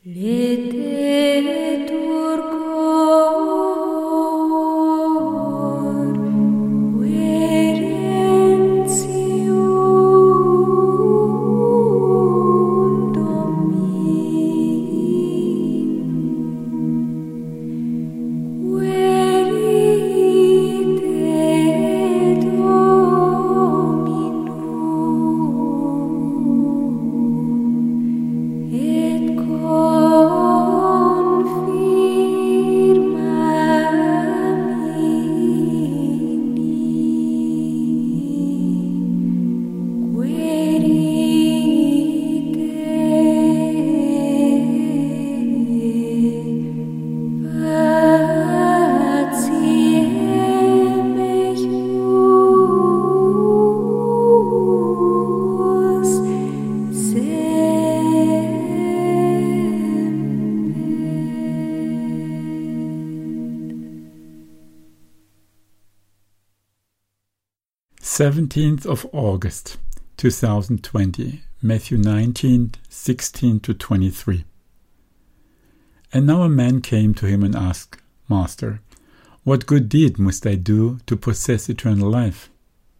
17th of August, 2020, Matthew 19, 16-23. And now a man came to him and asked, Master, what good deed must I do to possess eternal life?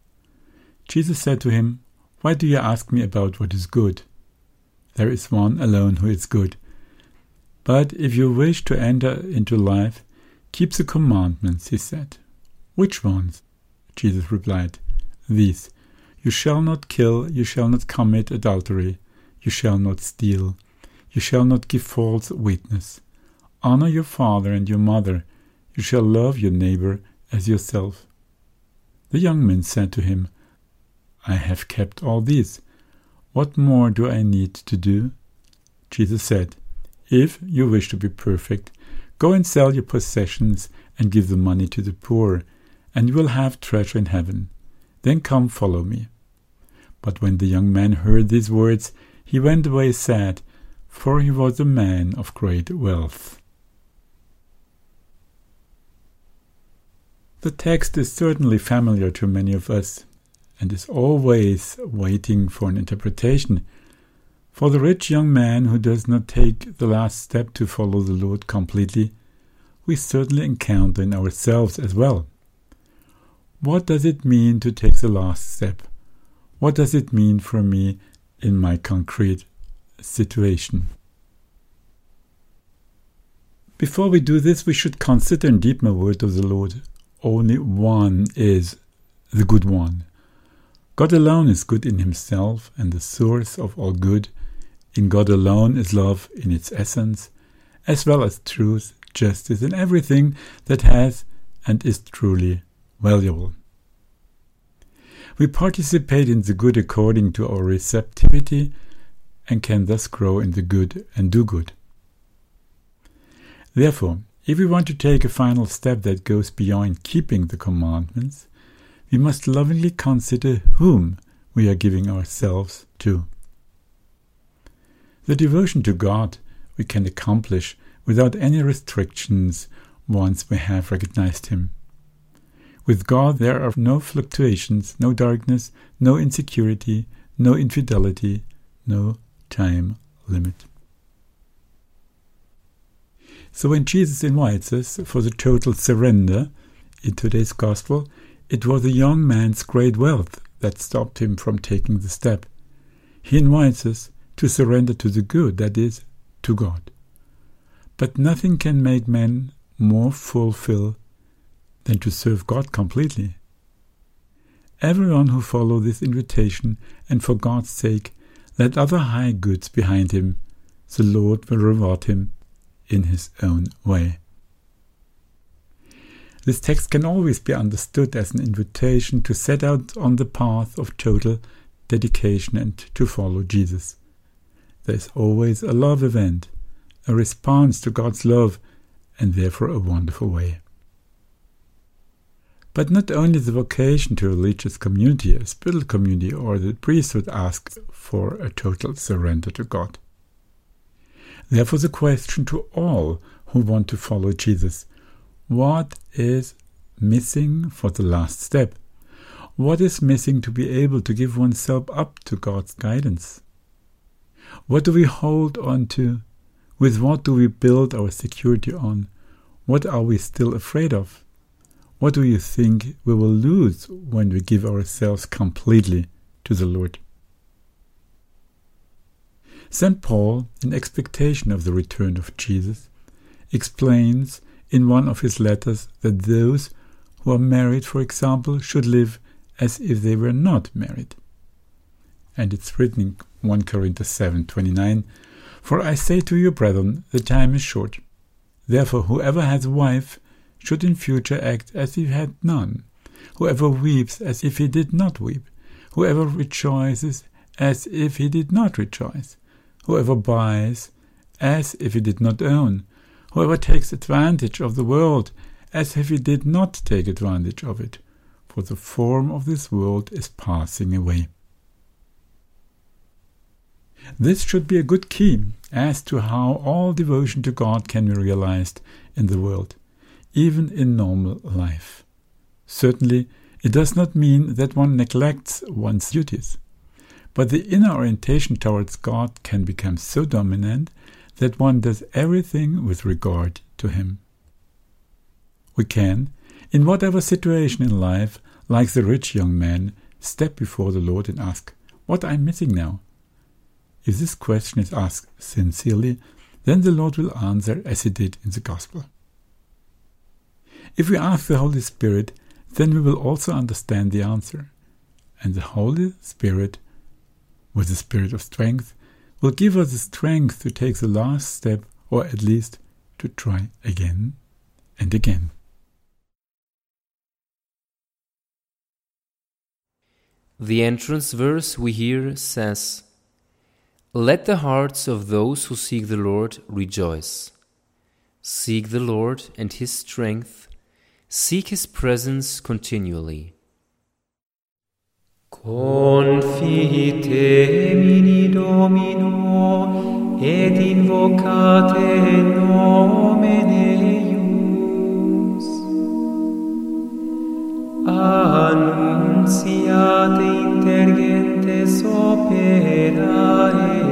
Jesus said to him, Why do you ask me about what is good? There is one alone who is good. But if you wish to enter into life, keep the commandments, he said. Which ones? Jesus replied, These: you shall not kill, you shall not commit adultery, you shall not steal, you shall not give false witness, honor your father and your mother, you shall love your neighbor as yourself. The young man said to him, I have kept all these. What more do I need to do? Jesus said, If you wish to be perfect, go and sell your possessions and give the money to the poor, and you will have treasure in heaven. Then come, follow me. But when the young man heard these words, he went away sad, for he was a man of great wealth. The text is certainly familiar to many of us, and is always waiting for an interpretation. For the rich young man who does not take the last step to follow the Lord completely, we certainly encounter in ourselves as well. What does it mean to take the last step? What does it mean for me in my concrete situation? Before we do this, we should consider and deepen the word of the Lord. Only one is the good one. God alone is good in himself and the source of all good. In God alone is love in its essence, as well as truth, justice, and everything that has and is truly valuable. We participate in the good according to our receptivity and can thus grow in the good and do good. Therefore, if we want to take a final step that goes beyond keeping the commandments, we must lovingly consider whom we are giving ourselves to. The devotion to God we can accomplish without any restrictions once we have recognized Him. With God there are no fluctuations, no darkness, no insecurity, no infidelity, no time limit. So when Jesus invites us for the total surrender in today's Gospel, it was a young man's great wealth that stopped him from taking the step. He invites us to surrender to the good, that is, to God. But nothing can make man more fulfilled than to serve God completely. Everyone who follows this invitation and for God's sake let other high goods behind him, the Lord will reward him in his own way. This text can always be understood as an invitation to set out on the path of total dedication and to follow Jesus. There is always a love event, a response to God's love, and therefore a wonderful way. But not only the vocation to a religious community, a spiritual community, or the priesthood asks for a total surrender to God. Therefore the question to all who want to follow Jesus: what is missing for the last step? What is missing to be able to give oneself up to God's guidance? What do we hold on to With what do we build our security on? What are we still afraid of? What do you think we will lose when we give ourselves completely to the Lord? St. Paul, in expectation of the return of Jesus, explains in one of his letters that those who are married, for example, should live as if they were not married. And it's written in 1 Corinthians 7:29, "For I say to you, brethren, the time is short. Therefore whoever has a wife should in future act as if he had none. Whoever weeps as if he did not weep. Whoever rejoices as if he did not rejoice. Whoever buys as if he did not own. Whoever takes advantage of the world as if he did not take advantage of it. For the form of this world is passing away." This should be a good key as to how all devotion to God can be realized in the world, even in normal life. Certainly, it does not mean that one neglects one's duties, but the inner orientation towards God can become so dominant that one does everything with regard to Him. We can, in whatever situation in life, like the rich young man, step before the Lord and ask, "What am I missing now?" If this question is asked sincerely, then the Lord will answer as He did in the Gospel. If we ask the Holy Spirit, then we will also understand the answer, and the Holy Spirit, with the Spirit of strength, will give us the strength to take the last step, or at least to try again and again. The entrance verse we hear says, "Let the hearts of those who seek the Lord rejoice. Seek the Lord and His strength. Seek His presence continually." Confite mini Domino, et invocate nomen eius. Annunciate intergentes opera